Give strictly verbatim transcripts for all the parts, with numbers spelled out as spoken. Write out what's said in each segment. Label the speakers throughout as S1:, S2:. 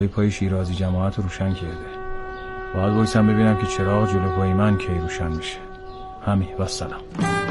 S1: پای شیرازی جماعت رو روشن کرده. باید وایسم ببینم که چراغ جلو پای من کی روشن میشه. همین و سلام.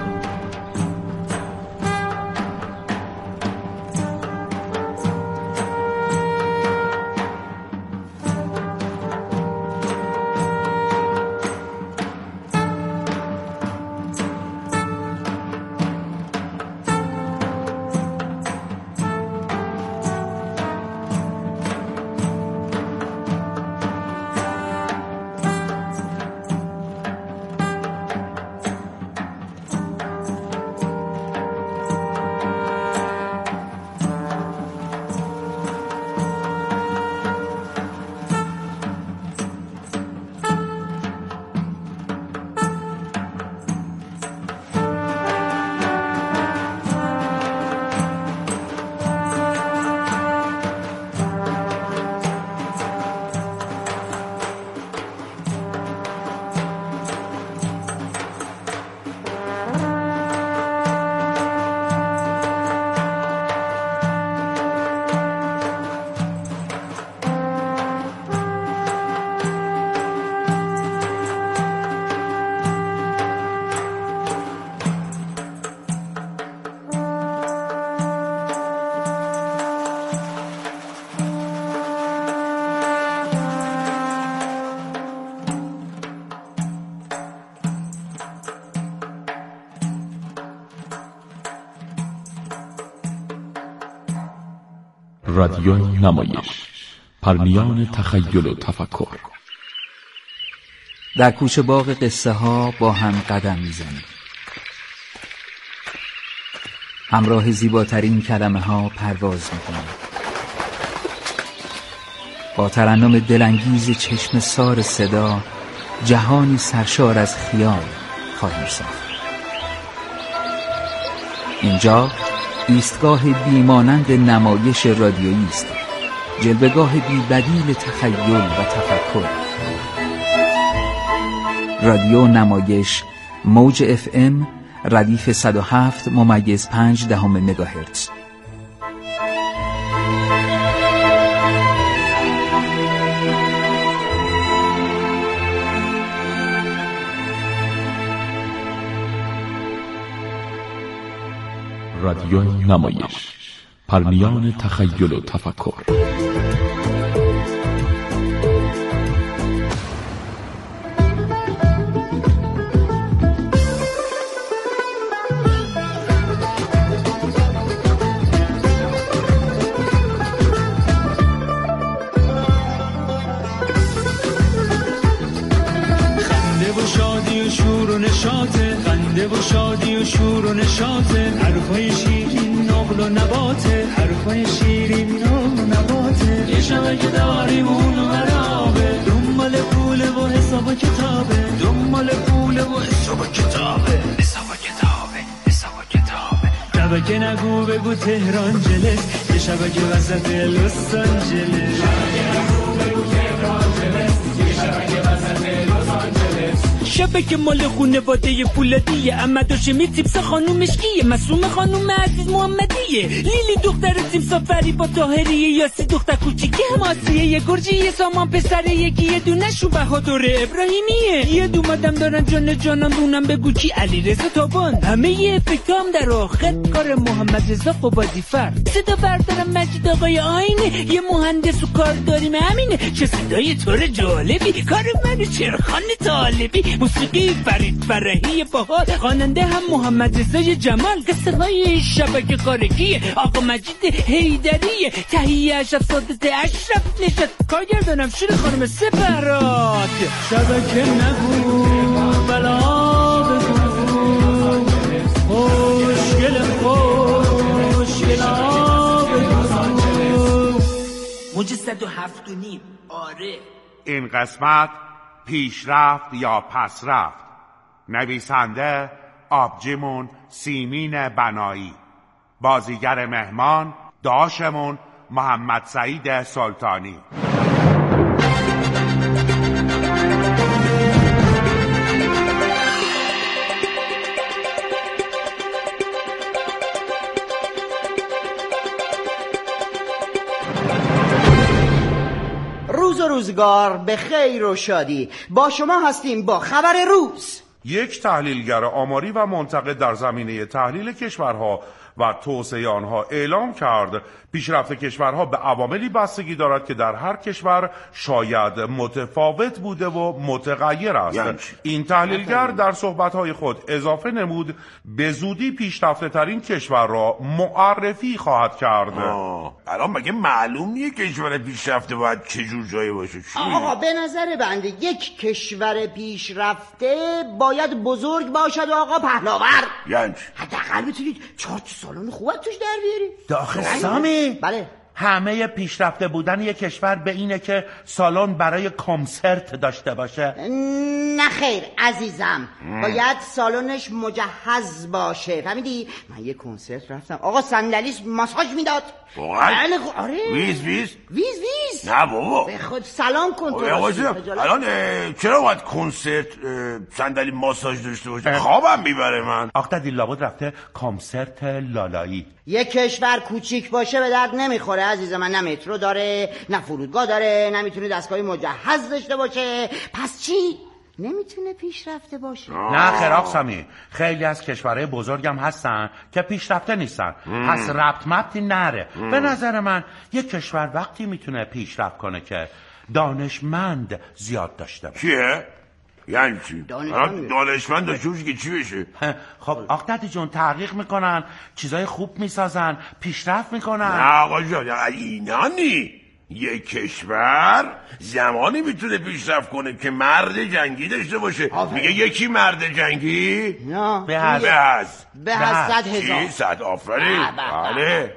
S2: رادیو نمایش، پرمیان تخیل و تفکر.
S3: در کوچه باغ قصه ها با هم قدم میزنیم. همراه زیباترین کلمه ها پرواز میکنیم. با ترنم دلانگیز چشم سار صدا جهانی سرشار از خیال خواهیم ساخت. اینجا ایستگاه بیمانند نمایش رادیویی است، جلوه‌گاه بی‌بدیل تخیل و تفکر. رادیو نمایش، موج اف ام، ردیف صد و هفت ممیز پنج دهم مگاهرتز.
S2: رادیو نمایش، پرمیان تخیل و تفکر.
S4: خنده و شادی و شور و نشاطه، خنده و شادی و شور و نشاطه، حرفای شیرین نقل و نباته، حرفای شیرین نقل و نباته. یه شبه که داریم اونو مرابه، دنبال پوله و حساب و کتابه، دنبال پوله و حساب و کتابه، حساب و کتابه، حساب و کتابه. شبه که نگو بگو تهران جلس، یه شبه که وسط لس آنجلس، شبه که نگو بگو تهران جلس، یه شبه که وسط لس آنجلس.
S5: شبه که مال خونواده فولادیه، احمد هاشمی تیپس خانومش کیه، مسوم خانوم عزیز محمدیه، لیلی دختر تیم سافری با طاهریه، یاسی دختر کوچیکه ماسیه، یه گرجی یه سامان پسره، یکی یه دونه شو بهادر ابراهیمیه. یه دومدم دارن جان جانم دونم بگو کی، علیرضا تابان. همه یه افکتام در آخر کار محمد رضا قبادی فر. صدا بردارم مجید آقای آینه، یه مهندس و کار داریم همینه. چه صدای طور جالبی، کار منو چرخان طالبی. موسیقی فرید فرحی باحال، خواننده هم محمد رضای جمال. قصه های شبکه خارجیه، آقا مجید حیدریه، تهیه اشرف سادات اشرف نشد، کارگردانم شیر خانم سپرات.
S4: شبکه نگو بلا بگو، خوشگل خوشگل بگو.
S5: موج صد و هفت و نیم. آره
S6: این قسمت پیشرفت یا پس رفت. نویسنده آبجیمون سیمین بنایی. بازیگر مهمان داشمون محمد سعید سلطانی.
S7: روز و روزگار به خیر و شادی. با شما هستیم با خبر روز.
S6: یک تحلیلگر آماری و منتقد در زمینه تحلیل کشورها و توسعه آنها اعلام کرد پیشرفت کشورها به عواملی بستگی دارد که در هر کشور شاید متفاوت بوده و متغیر است. یعنی این تحلیلگر در صحبت‌های خود اضافه نمود به زودی پیشرفته ترین کشور را معرفی خواهد کرد.
S8: الان مگه معلوم نیه کشور پیشرفته باید چه جور جایی باشه؟
S7: آقا به نظر بنده یک کشور پیشرفته باید بزرگ باشد و آقا پهلاور.
S8: یعنی
S7: حداقل بتونید چهار تا سالن خوب توش در بیاری.
S1: داخل سامی
S7: بله.
S1: همه پیشرفته بودن یک کشور به اینه که سالن برای کنسرت داشته باشه؟
S7: نه خیر عزیزم، باید سالنش مجهز باشه. فهمیدی؟ من یه کنسرت رفتم آقا صندلیش ماساژ میداد.
S8: بله
S7: آره.
S8: ویز ویز
S7: ویز ویز
S8: نه بابا
S7: به خود سلام کن تو.
S8: الان چرا باید کنسرت صندلی ماساژ داشته باشه؟ خوابم میبره من.
S1: آخه دیل لابد رفته کنسرت لالایی.
S7: یک کشور کوچیک باشه به درد نمیخوره عزیز من. نه مترو داره، نه فرودگاه داره، نمیتونه دستگاه مجهز داشته باشه. پس چی؟ نمیتونه پیشرفته باشه.
S1: نه خیر آقا سامی، خیلی از کشورهای بزرگم هستن که پیشرفته نیستن. ام. پس ربط مبطی نره. ام. به نظر من یک کشور وقتی میتونه پیشرفت کنه که دانشمند زیاد داشته باشه.
S8: چیه؟ یعنی چی؟ دانشمند دانشمند داشته باشه که چی بشه؟
S1: خب آقا جون تحقیق میکنن، چیزای خوب میسازن، پیشرفت میکنن.
S8: نه آقا جان اینا نی. یک کشور زمانی میتونه پیشرفت کنه که مرد جنگی داشته باشه. میگه یکی مرد جنگی
S7: نه
S8: به هز به هز
S7: به هز صد هزار
S8: صد آفرین. بله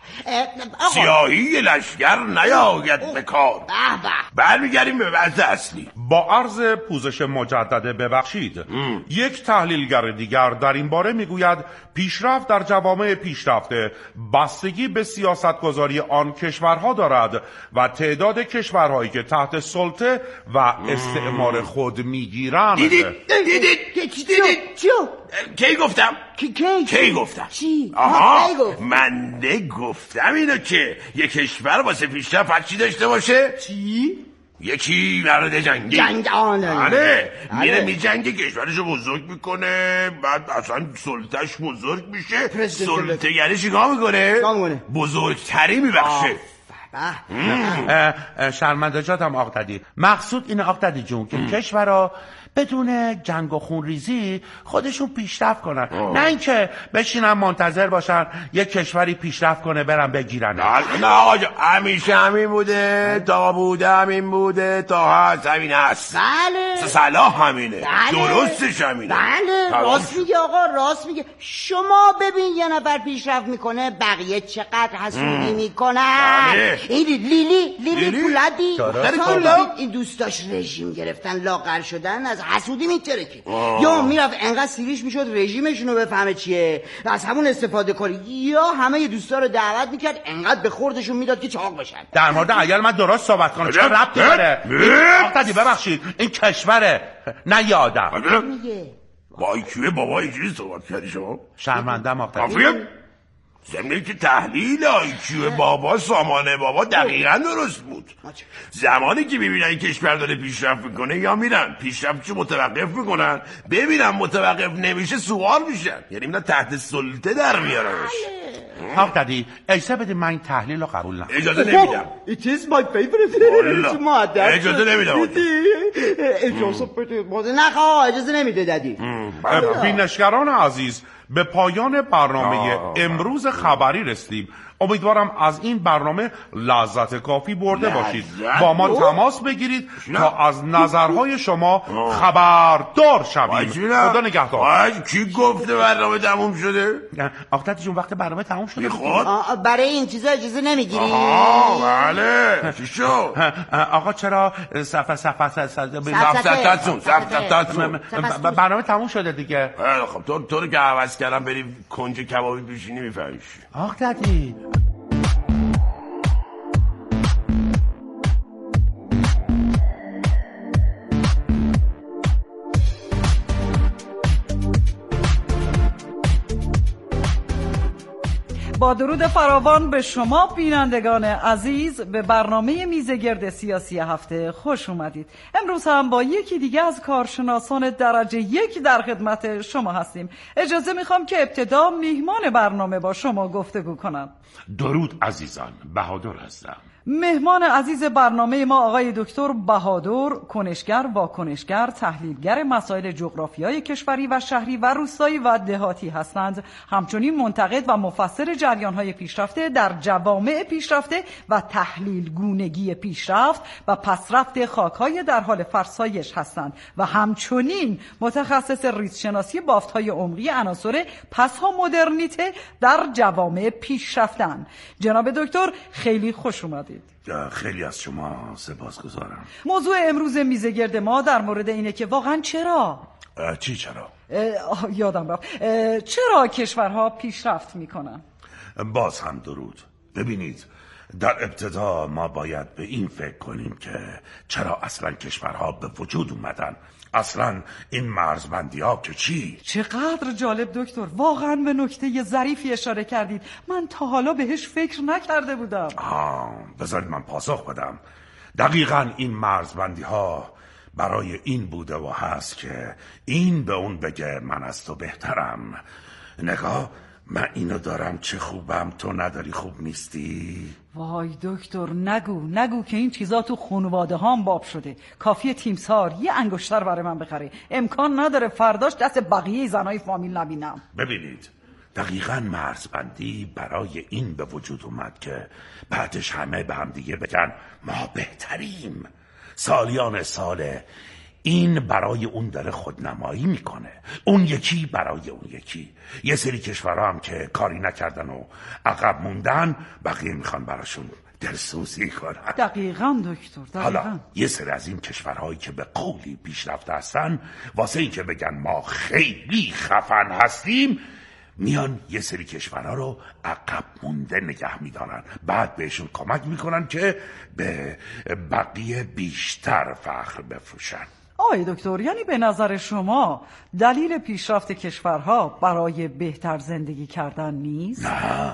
S8: سیاهی لشگر نیاید به کار. برمیگردیم به وضع اصلی.
S6: با عرض پوزش مجدده ببخشید ام. یک تحلیلگر دیگر در این باره میگوید پیشرفت در جوامع پیشرفته بستگی به سیاستگذاری آن کشورها دارد و تعداد کشورهایی که تحت سلطه و استعمار خود میگیرند.
S8: دیدید دیدید دیدید
S7: چیو
S8: کی گفتم
S7: کی کی
S8: کی گفتم
S7: چی
S8: آها من ده گفتم اینو که یک کشور واسه پیشرفت چی داشته باشه؟
S7: چی؟
S8: یکی مرد جنگی.
S7: جنگ آنه
S8: آره میره میجنگه، کشورشو بزرگ میکنه، بعد اصلا سلطهش بزرگ میشه. سلطه یعنی چیکار میکنه؟ بزرگتری میبخشه.
S1: شرمنده جاتم آقدادی. مقصود اینه آقدادی جون که کشورها بدون جنگ و خونریزی خودشون پیشرفت کنن. آه. نه اینکه بشینن منتظر باشن یک کشوری پیشرفت کنه برن بگیرن.
S8: نه آقا همیشه همین بوده، تا بوده همین بوده، تا هست همین هست.
S7: بله
S8: صلاح همینه.
S7: بله.
S8: درستش همینه.
S7: بله راست میگه آقا، راست میگه. شما ببین یه نفر پیشرفت میکنه بقیه چقدر حسودی میکنن.
S8: بله.
S7: این لیلی لیلی پولادی
S8: پولادی
S7: این دوستاش رژیم گرفتن، لاغر شدن، از حسودی میترکی. یا میرفت انقدر سیریش میشد رژیمشون رو بفهمه چیه و از همون استفاده کنه، یا همه دوستا رو دعوت میکرد انقدر به خوردشون میداد که چاق بشن.
S1: در مورد عیال من درست صحبت کنم، چه ربطی داره؟ آقدادی ببخشید این کشوره نه یه آدم.
S8: با ایکیو بابا اینجوری صحبت کردی شما؟
S1: شرمندم آقدادی.
S8: زمینه که تحلیل آیکیو بابا سامانه بابا دقیقا درست بود. زمانی که ببینن این کشور داره پیشرفت میکنه یا میرن پیشرفتشو متوقف میکنن، ببینن متوقف نمیشه سوال میشن، یعنی میرن تحت سلطه در میارنش.
S1: آقدادی اجازه بدید من این تحلیل رو قبول نکنم.
S8: اجازه نمیدم.
S7: It is my favorite.
S8: اجازه نمیدم.
S7: اجازه بده. نه آقا اجازه نمیده دادی.
S6: بینشگران عزیز به پایان برنامه امروز خبری رسیدیم. امیدوارم از این برنامه لذت کافی برده باشید. با ما تماس بگیرید تا از نظرهای شما خبردار شویم. خدا نگهدار.
S8: کی گفته برنامه تموم شده؟
S1: آقدادی جون وقت برنامه تموم شده
S8: خود
S7: برای این چیزا اجازه نمیگیری؟
S8: آها بله چی شو؟
S1: آقا چرا صفحه صفحه
S8: صفحه صفحه
S1: برنامه تموم شده دیگه.
S8: خب تو تو رو که عوض کردم بری کنج کبابی بشینی میفهمیش.
S1: آقدادی
S9: با درود فراوان به شما بینندگان عزیز به برنامه میزگرد سیاسی هفته خوش اومدید. امروز هم با یکی دیگه از کارشناسان درجه یک در خدمت شما هستیم. اجازه میخوام که ابتدا میهمان برنامه با شما گفتگو کنم.
S1: درود عزیزان، بهادر هستم.
S9: مهمان عزیز برنامه ما آقای دکتر بهادر، کنشگر، واکنشگر، تحلیلگر مسائل جغرافیای کشوری و شهری و روستایی و دهاتی هستند. همچنین منتقد و مفسر جریان‌های پیشرفته در جوامع پیشرفته و تحلیل گونگی پیشرفت و پسرفت خاک‌های در حال فرسایش هستند و همچنین متخصص ریزشناسی بافت‌های عمقی عناصر پس‌ها مدرنیته در جوامع پیشرفتند. جناب دکتر خیلی خوش اومدید.
S6: خیلی از شما سپاسگزارم.
S9: موضوع امروز میزگرد ما در مورد اینه که واقعا چرا؟
S6: چی چرا؟
S9: یادم رفت. چرا کشورها پیشرفت میکنن؟
S6: باز هم درود. ببینید، در ابتدا ما باید به این فکر کنیم که چرا اصلا کشورها به وجود اومدن. اصلا این مرزبندی ها که چی؟
S9: چقدر جالب دکتر، واقعا به نکته ظریفی اشاره کردید. من تا حالا بهش فکر نکرده بودم.
S6: آه بذارید من پاسخ بدم. دقیقا این مرزبندی ها برای این بوده و هست که این به اون بگه من از تو بهترم. نگاه، من اینو دارم چه خوبم، تو نداری خوب نیستی.
S9: وای دکتر نگو نگو که این چیزا تو خانواده هام باب شده. کافیه تیمسار یه انگشتر برای من بخره، امکان نداره فرداش دست بقیه زنای فامیل نبینم.
S6: ببینید، دقیقاً مرزبندی برای این به وجود اومد که بعدش همه به هم دیگه بگن ما بهتریم. سالیان ساله این برای اون داره خودنمایی میکنه، اون یکی برای اون یکی. یه سری کشورها هم که کاری نکردن و عقب موندن، بقیه میخوان براشون دلسوزی کنن.
S9: دقیقاً دکتر، دقیقاً.
S6: حالا یه سری از این کشورهایی که به قولی پیشرفته هستن، واسه این که بگن ما خیلی خفن هستیم، میان یه سری کشورها رو عقب مونده نگه میدارن، بعد بهشون کمک میکنن که به بقیه بیشتر فخر بفروشن.
S9: آقای دکتر، یعنی به نظر شما دلیل پیشرفت کشورها برای بهتر زندگی کردن نیست؟
S6: نه،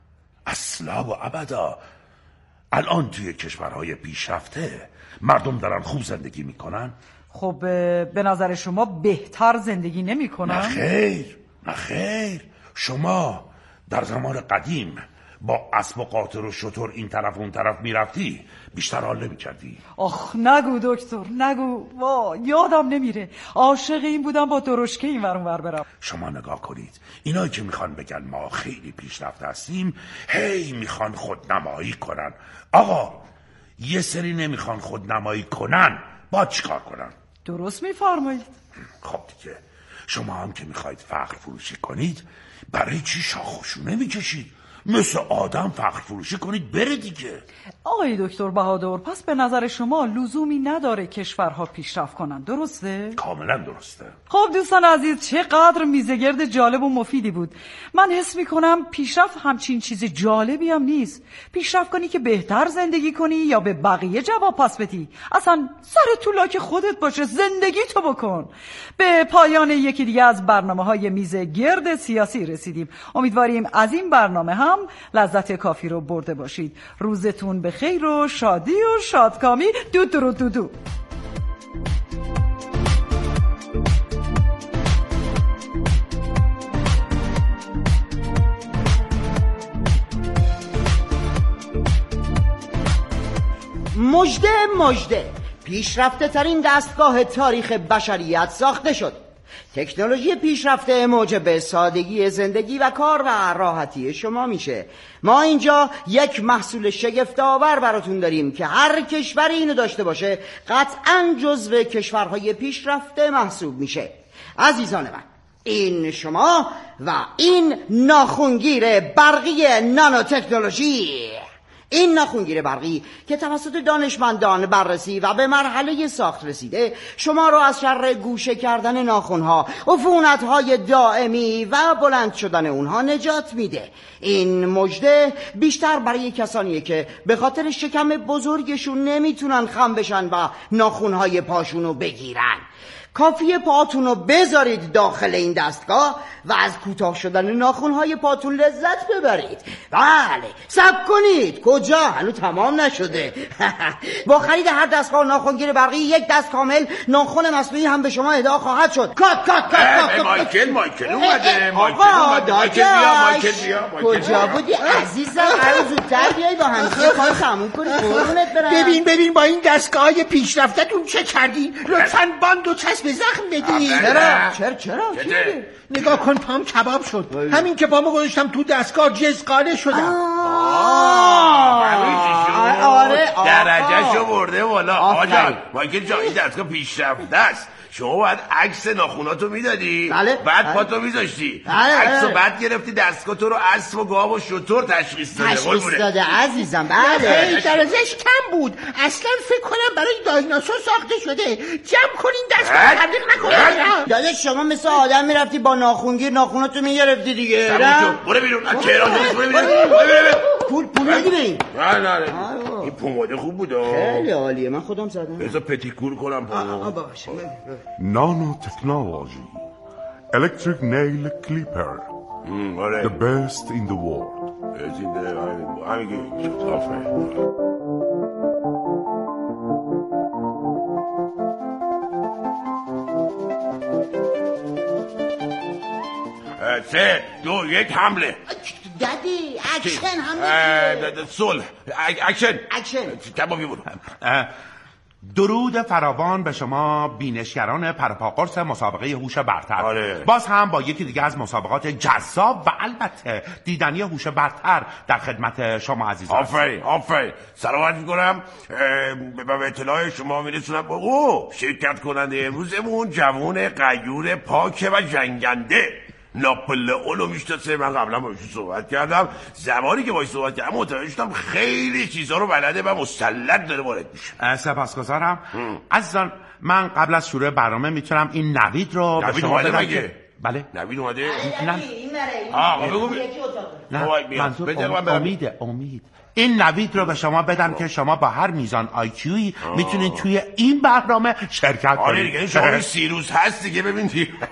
S6: اصلا و ابدا. الان توی کشورهای پیشرفته مردم دارن خوب زندگی میکنن.
S9: خب به نظر شما بهتر زندگی نمیکنن؟
S6: نه خیر، نه خیر. شما در زمان قدیم با اسب و قاطر و شتر این طرف اون طرف میرفتی، بیشتر حال نمیکردی.
S9: آخ نگو دکتر نگو، وا یادم نمیره عاشق این بودم با درشکه این ور اون ور برم.
S6: شما نگاه کنید، اینایی که میخوان بگن ما خیلی پیشرفته هستیم، هی میخوان خودنمایی کنن. آقا یه سری نمیخوان خودنمایی کنن، با چیکار کنن؟
S9: درست میفرمایید.
S6: خب دیگه شما هم که میخواید فخر فروشی کنید، برای چی شاخوشونه میکشید؟ مثل آدم فخر فروشی کنید بره دیگه.
S9: آقای دکتر بهادر، پس به نظر شما لزومی نداره کشورها پیشرفت کنن، درسته؟
S6: کاملا درسته.
S9: خب دوستان عزیز، چقدر میزگرد جالب و مفیدی بود. من حس میکنم پیشرفت همچین چیز جالبی هم نیست. پیشرفت کنی که بهتر زندگی کنی یا به بقیه جواب پس بدی؟ اصلا سر تو لاک خودت باشه، زندگی تو بکن. به پایان یکی دیگه از برنامه‌های میزگرد سیاسی رسیدیم. امیدواریم از این برنامه هم لذت کافی رو برده باشید. روزتون به خیر و شادی و شادکامی. دو دو دو دو.
S7: مژده مژده، پیشرفته ترین دستگاه تاریخ بشریت ساخته شد. تکنولوژی پیشرفته موجب سادگی زندگی و کار و راحتی شما میشه. ما اینجا یک محصول شگفت‌آور براتون داریم که هر کشوری اینو داشته باشه قطعاً جزو کشورهای پیشرفته محسوب میشه. عزیزان من، این شما و این ناخونگیر برقی نانو تکنولوژی. این ناخونگیر برقی که توسط دانشمندان بررسی و به مرحله ساخت رسیده، شما را از شر گوشه کردن ناخونها، عفونت‌های دائمی و بلند شدن اونها نجات میده. این مژده بیشتر برای کسانیه که به خاطر شکم بزرگشون نمیتونن خم بشن و ناخونهای پاشونو بگیرن. کافیه پاتون رو بذارید داخل این دستگاه و از کوتاه شدن ناخن‌های پاتون لذت ببرید. بله صبر کنید، کجا؟ هنوز تمام نشده. با خرید هر دستگاه ناخنگیر برقی یک دست کامل ناخن مصنوعی هم به شما هدیه خواهد شد. کات کات کات.
S8: مایکل مایکل اومده. مایکل
S7: اومده.
S8: مایکل بیا مایکل بیا.
S7: کجا بودی عزیزم؟ هر زودتر بیای با هم کار تموم کنی قربونت برم.
S10: ببین ببین با این دستگاه پیشرفتتون چه کردی؟ لطفاً باند و چسب زخم بدی.
S7: چرا؟ چرا چرا؟
S10: نگاه کن پام کباب شد. همین که پامو گذاشتم تو دستگاه جزقاله شدم.
S7: آره
S8: درجهشو برده بالا. آقا جان مایکل جان این دستگاه پیشرفته است. شما باید عکس ناخوناتو میدادی،
S7: بله.
S8: بعد پاتو میذاشتی،
S7: بله.
S8: عکسو بعد گرفتی دستگاه تو رو اسب و گاو و شتر تشخیص داده.
S7: تشخیص داده عزیزم. بله
S10: درجهش کم بود. اصلا فکر کنم برای دایناسور ساخته شده. جمع کنین دستگاه تبلیغ نکنین.
S7: داداش شما مثل آدم میرفتی با ناخونگیر ناخوناتو میگرفتی دیگه.
S8: برو بیرون از تهران برو بیرون.
S7: پول پول میدی به این؟
S8: نه نه این پوماده خوب بود.
S7: خیلی عالیه من خودم زدم.
S8: بذار پتیکور کنم پومو.
S7: باشه.
S6: نانو تکنولوژی Electric Nail Clipper The best in the world.
S8: همین آفرین. سه دو یک حمله.
S7: دادی اکشن حمله.
S8: صلح اکشن
S7: اکشن.
S8: کبابی برو.
S1: درود فراوان به شما بینشگران پرپاقرص مسابقه هوش برتر.
S8: آره.
S1: باز هم با یکی دیگه از مسابقات جذاب و البته دیدنی هوش برتر در خدمت شما عزیزان.
S8: آفرین آفرین. سلامت میکنم. به اطلاع شما میرسونم او شرکت کننده امروزمون جوان غیور پاک و جنگنده ناپلئون رو میشناسه. من قبلا باهاش صحبت کردم. زمانی که باهاش صحبت کردم متوجه شدم خیلی چیزا رو بلده و مسلط داره وارد میشه.
S1: سپاسگزارم. عزیزان من قبل از شروع برنامه میتونم این نوید رو به شما بدم که بله
S8: نوید اومده.
S1: نه
S8: آه بگو
S1: نه منظور امیده امید این نوید رو به شما بدم که شما با هر میزان آیکیویی میتونید توی این برنامه شرکت کنید.
S8: آره دیگه شما سیروس هست دیگه. ببین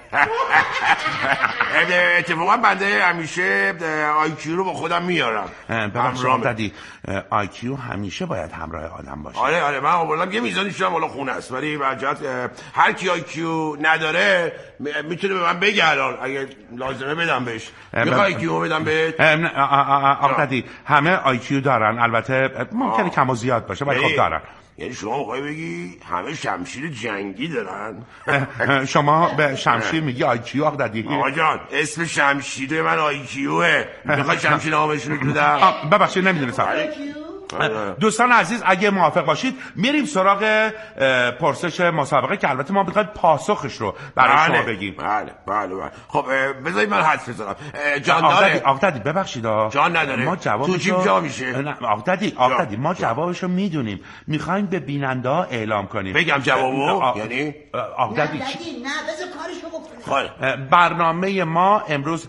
S8: اتفاقا بنده همیشه آیکیو رو با خودم میارم.
S1: ببخشید دادی آیکیو همیشه باید همراه آدم باشه.
S8: آره آره من آوردم یه میزانیش هم والا خونه است ولی بجات هر کی آیکیو نداره میتونه به من بگه الان اگه لازمه بدم بهش. میخوای آیکیو بدم بهت؟
S1: آقا دادی همه آیکیو دارن البته ممکنه کم و زیاد باشه ولی خب دارن.
S8: یعنی شما میخوای بگی همه شمشیر جنگی دارن؟
S1: شما به شمشیر میگی آیکیو آقا دادی؟
S8: آقا جان اسم شمشیر من آیکیوه. میخوای شمشیر نامش رو بدم؟
S1: ببخشید نمیدونستم. دوستان عزیز اگه موافق باشید میریم سراغ پرسش مسابقه که البته ما میخوایم پاسخش رو برای
S8: بله.
S1: شما بگیم.
S8: بله بله بله. خب بذارید من حدس بزنم. جان داره؟
S1: آقا دادی ببخشید
S8: جان نداره.
S1: ما جوابشو
S8: تو جیب جا میشه.
S1: نه آقا دادی آقا دادی ما جوابشو میدونیم. میخوایم به بیننده ها اعلام کنیم.
S8: بگم جوابو؟ یعنی
S1: آقا دادی
S7: نه بذار کارشو بکنه.
S1: برنامه ما امروز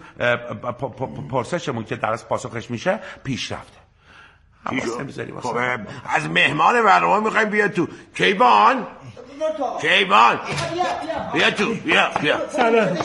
S1: پرسشمون که درست پاسخش میشه پیشرفته.
S8: خب از مهمان برنامه میخوایم بیاد تو. کیوان کیوان بیا تو بیا بیا.
S10: سلام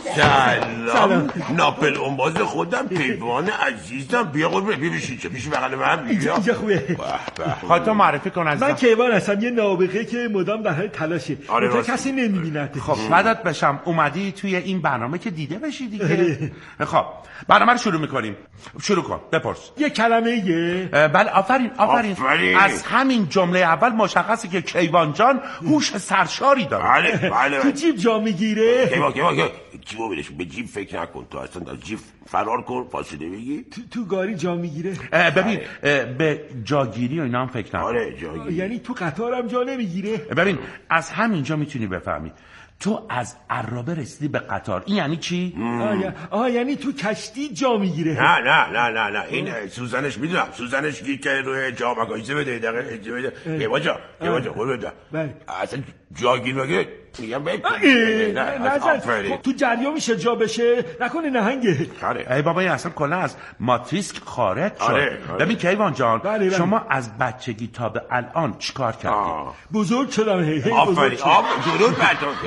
S8: سلام ناپل اونباز خودم کیوان عزیزم. بیا قربونه بیا بشین چه پیش بغل من بیا.
S10: اینجا خوبه.
S1: خودتو معرفی کن عزیزم.
S10: من کیوان هستم یه نابغه که مدام در حال تلاشه.
S8: آره
S10: کسی نمیبینه.
S1: خب فدات بشم اومدی توی این برنامه که دیده بشی دیگه. خب برنامه رو شروع میکنیم. شروع کن بپرس.
S10: یه کلمه یه.
S1: بله آفرین آفرین.
S8: آفرین.
S1: از همین جمله اول مشخصه که کیوان جان هوش سرشاری داره.
S8: بله بله.
S10: تو جیب جا میگیره.
S8: کیوان کیوان جیبو بلش به جیب فکر نکن تو اصلا از جیب فرار کن فاصله بگی.
S10: تو تو گاری جا میگیره.
S1: ببین به جاگیری و اینا هم فکر نکن.
S8: آره جاگیری.
S10: یعنی تو قطارم جا نمیگیره.
S1: ببین از همینجا میتونی بفهمی تو از عرابه رسیدی به قطار. این یعنی چی؟
S10: آه یعنی تو کشتی جا میگیره.
S8: نه نه نه نه نه این سوزنش میدونم. سوزنش که روی جا مگایزه بده دقیقه بده. یه باجا یه باجا قول بده. اصلا جاگیر مگه میگم بکن.
S11: نزن تو جریان میشه جا بشه نکنه نهنگه.
S1: ای بابا این اصلا کلا از ماتریسک خارج شد.
S8: آره.
S1: ببین کیوان جان
S11: بله بله.
S1: شما از بچگی تا به الان چیکار کردید؟
S11: بزرگ شدم. هی هی
S8: آفرین. آب درود بر تو.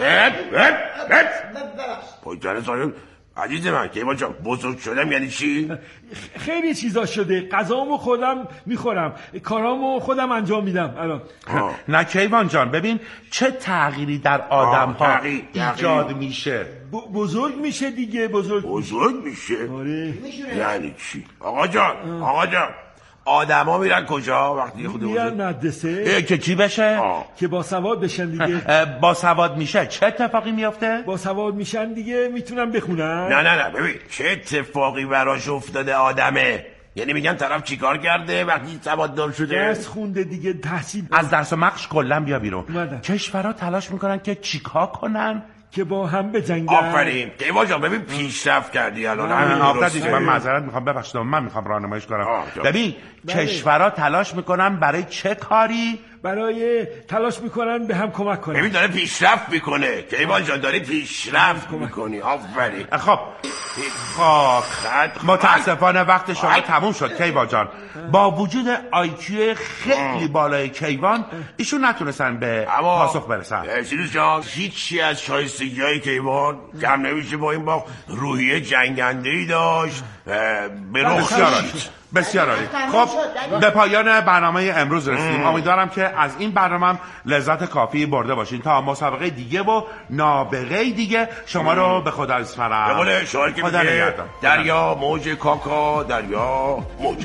S8: پویتر سایون عزیز من کیوان جان بزرگ شدم یعنی چی؟
S11: خیلی چیزا شده. غذامو خودم میخورم، کارامو خودم انجام میدم الان.
S1: نه کیوان جان ببین چه تغییری در آدم ها ایجاد میشه.
S11: ب- بزرگ میشه دیگه. بزرگ
S8: بزرگ میشه؟
S11: آره.
S8: یعنی چی؟ آقا جان آقا جان آدم ها میرن کجا وقتی خود
S11: میرن مدرسه
S1: که چی بشه؟
S11: آه. که با سواد بشن دیگه.
S1: با سواد میشه چه اتفاقی میافته؟
S11: با سواد میشن دیگه میتونن بخونن.
S8: نه نه نه ببین چه اتفاقی براش افتاده آدمه. یعنی میگن طرف چیکار کرده وقتی سواددار شده؟
S11: درس خونده دیگه تحصیل.
S1: از درس و مقش کلا بیا بیرون.
S11: مدن.
S1: کشورها تلاش میکنن که چیکار کنن؟
S11: که با هم بجنگن.
S8: آفرین کیوان جان ببین پیشرفت کردی الان.
S1: آفرین من معذرت میخوام ببخشید من میخوام راهنماییش کنم. ببین کشورها تلاش میکنن برای چه کاری؟
S11: برای تلاش میکنن به هم کمک کنن.
S8: ببین داره پیشرفت میکنه کیوان جان داره پیشرفت میکنی. آفرین.
S1: خب خب متاسفانه وقت شما تموم شد کیوان جان. با وجود آیکیو خیلی بالای کیوان ایشون نتونستن به پاسخ برسن.
S8: سیروس جان هیچی از شایستگی های کیوان کم نمیشه. با این با روحیه جنگنده‌ای داشت. به
S1: بسیار عالی بسیار عالی. خب به پایان برنامه امروز رسیدیم. امیدوارم که از این برنامه لذت کافی برده باشین. تا مسابقه دیگه و نابغه دیگه شما رو به خدا اسپارم.
S8: به قول شاعر که میگه دریا موج کاکا دریا موج.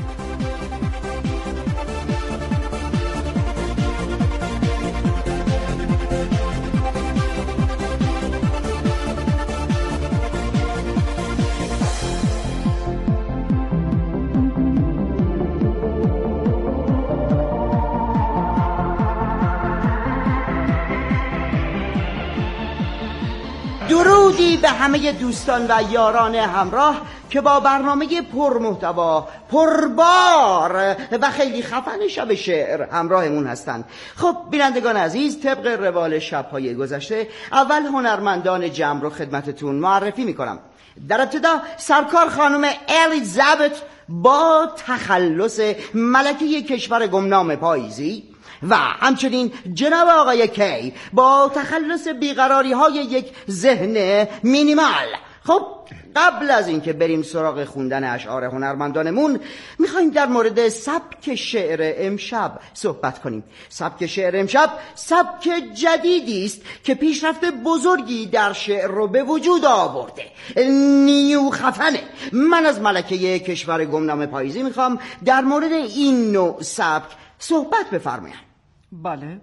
S7: درودی به همه دوستان و یاران همراه که با برنامه پرمحتوا پربار و خیلی خفن شب شعر همراهمون هستند. خب بینندگان عزیز طبق روال شب‌های گذشته اول هنرمندان جمع رو خدمتتون معرفی میکنم. در ابتدا سرکار خانم الیزابت با تخلص ملکه کشور گمنام پاییزی و همچنین جناب آقای کی با تخلص بیقراری های یک ذهن مینیمال. خب قبل از اینکه بریم سراغ خوندن اشعار هنرمندانمون میخوایم در مورد سبک شعر امشب صحبت کنیم. سبک شعر امشب سبک جدیدی است که پیشرفت بزرگی در شعر رو به وجود آورده. نیو خفنه. من از ملکه کشور گمنام پاییزی میخوام در مورد این نوع سبک صحبت بفرمایم.
S9: بله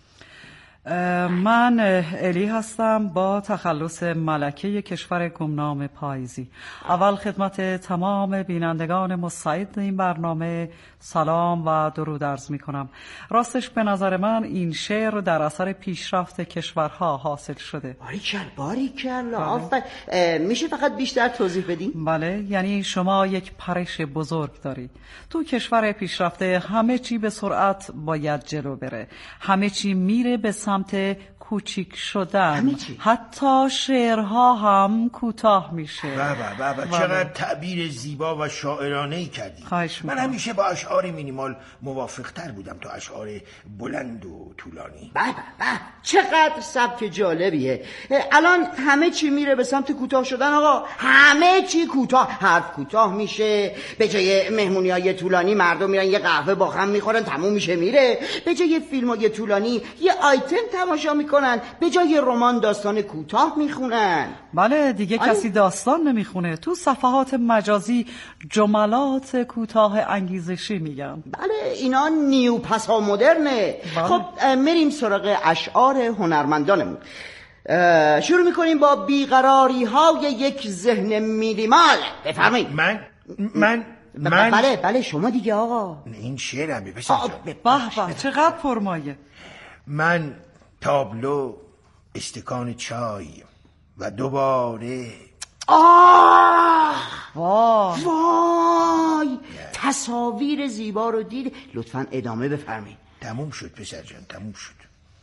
S9: من الی هستم با تخلص ملکه کشور گمنام پاییزی. اول خدمت تمام بینندگان مستعد این برنامه سلام و درود عرض می کنم. راستش به نظر من این شعر در اثر پیشرفت کشورها حاصل شده.
S7: باریکل باریکل آفر. میشه فقط بیشتر توضیح بدین؟
S9: بله یعنی شما یک پرش بزرگ داری. تو کشور پیشرفته همه چی به سرعت باید جلو بره. همه چی میره به سمت کوچیک شدن. حتی شعرها هم کوتاه میشه.
S10: بابا بابا چقدر تعبیر زیبا و شاعرانه‌ای کردی. من همیشه با اشعار مینیمال موافق تر بودم تا اشعار بلند و طولانی.
S7: بابا بابا چقدر سبک جالبیه. الان همه چی میره به سمت کوتاه شدن. آقا همه چی کوتاه. حرف کوتاه میشه. به جای مهمونی‌های طولانی مردم میرن یه قهوه با هم میخورن تموم میشه میره. به جای فیلم‌های طولانی یه آیتم تماشا میکنن. به جای رمان داستان کوتاه میخونن.
S9: بله دیگه آره. کسی داستان نمیخونه. تو صفحات مجازی جملات کوتاه انگیزشی میگن.
S7: بله اینا نیو پسا مدرنه. بله. خب میریم سراغ اشعار هنرمندانمون. شروع میکنیم با بیقراری های یک ذهن مینیمال. بفرمایید.
S10: من من من
S7: بله بله شما دیگه آقا.
S10: این شعرمه بسر جان.
S9: به به چقدر پرمایه.
S10: من تابلو استکان چای و دوباره
S7: آه
S9: وای
S7: وای تصاویر زیبا رو دید. لطفاً ادامه بفرمایید.
S10: تموم شد پسر جان تموم شد.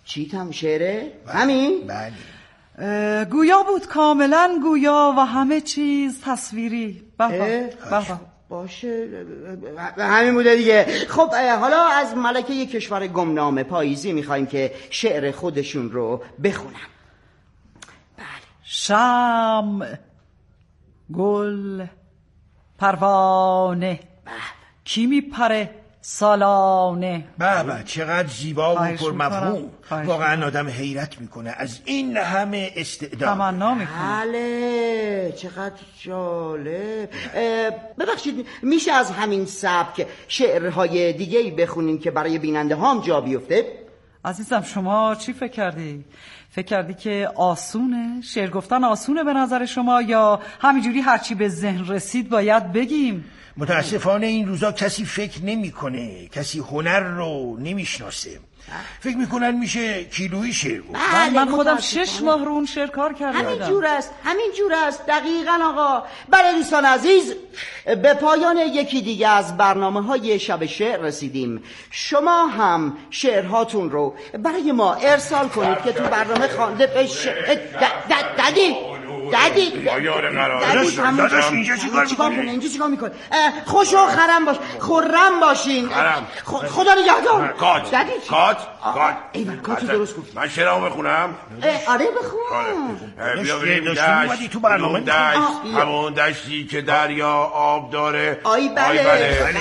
S7: چی تم شعره؟ همین؟
S10: بله.
S9: گویا بود، کاملا گویا و همه چیز تصویری. بابا بابا
S7: باشه همین بوده دیگه. خب حالا از ملکه یک کشور گمنام پاییزی میخوایم که شعر خودشون رو بخونن.
S9: بله. شمع، گل، پروانه، کی میپره سالانه.
S10: بابا چقدر زیبا و پرمفهوم. واقعا آدم حیرت میکنه از این همه استعداد.
S9: تمنا میکنه.
S7: بله چقدر جالب. ببخشید میشه از همین سبک شعرهای دیگه‌ای بخونیم که برای بیننده ها هم جا بیفته؟
S9: عزیزم شما چی فکر کردی؟ فکر کردی که آسونه؟ شعر گفتن آسونه به نظر شما، یا همینجوری هرچی به ذهن رسید باید بگیم؟
S10: متاسفانه این روزا کسی فکر نمیکنه، کسی هنر رو نمیشناسه. فکر میکنن میشه کیلویی شعر گفت.
S9: من خودم شش ماه رو اون شعر کار کردم.
S7: همین جور است، همین جور است. دقیقاً آقا. بله دوستان عزیز، به پایان یکی دیگه از برنامه‌های شب شعر رسیدیم. شما هم شعرهاتون رو برای ما ارسال کنید که تو برنامه خوانده بشه. دادی دادی
S10: داداش داداش اینجا چیکار میکنه؟
S7: اینجا چیکار میکنه؟ خوش و خرم باش، خرم باشین. خدا نگهدار.
S8: کات
S7: دادی
S8: کات کات
S7: ایول کاتو درست گفت.
S8: من شعرامو بخونم؟
S7: آره بخون.
S8: بیا بریم دشت، تو برنامه دشت، همون دشتی که دریا آب داره.
S7: آی بله.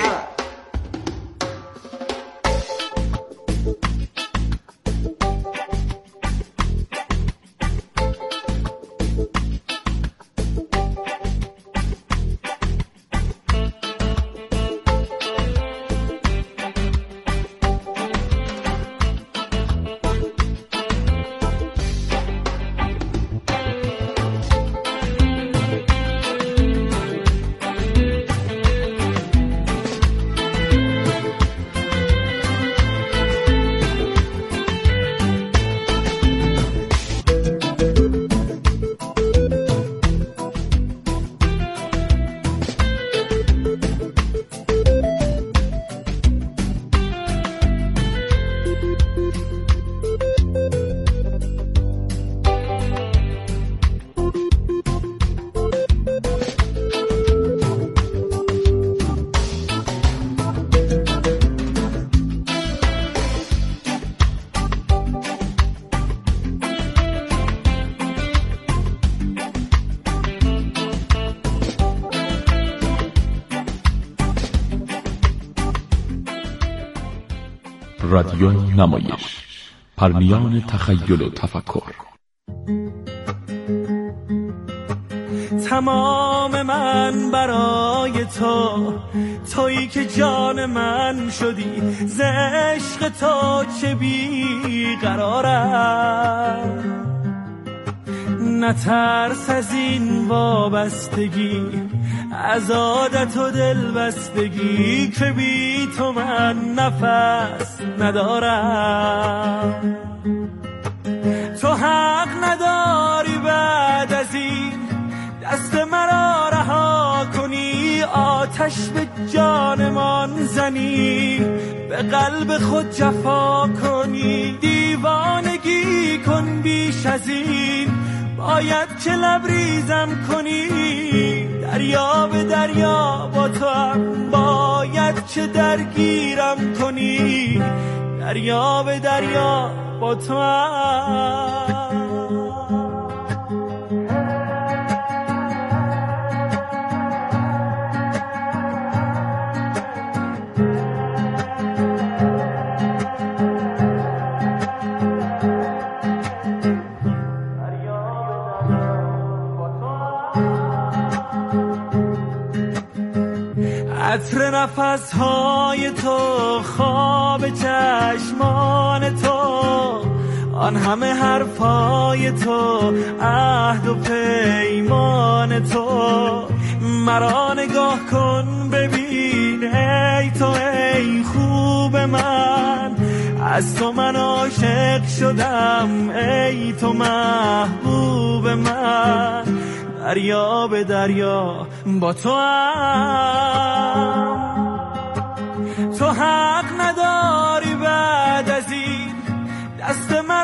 S2: رادیو نمایش، پرمیان تخیل و تفکر.
S4: تمام من برای تو، تویی که جان من شدی، ز عشق تو چه بی قرارم. نترس از این وابستگی، از عادت و دل بستگی، که بی تو من نفس ندارم. تو حق نداری بعد از این دست مرا رها کنی، آتش به جانمان زنی، به قلب خود جفا کنی. دیوانگی کن بیش از این، باید که لبریزم کنی. دریا به دریا با تو هم باید که درگیرم کنی. دریا به دریا با تو هم. عطر نفسهای تو، خواب چشمان تو، آن همه حرفای تو، عهد و پیمان تو. مرا نگاه کن ببین ای تو، ای خوب من، از تو من عاشق شدم، ای تو محبوب من. دریا به دریا با تو هم، تو حق نداری بعد از این دست من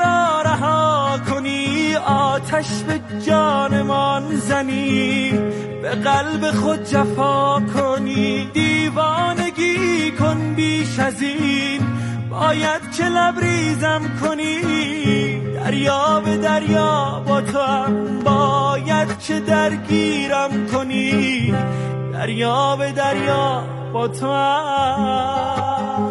S4: آتش به جانمان زنی، به قلب خود جفا کنی، دیوانگی کن بیش از این، باید که لبریزم کنی، دریا به دریا با تو هم باید که درگیرم کنی، دریا به دریا با تو هم.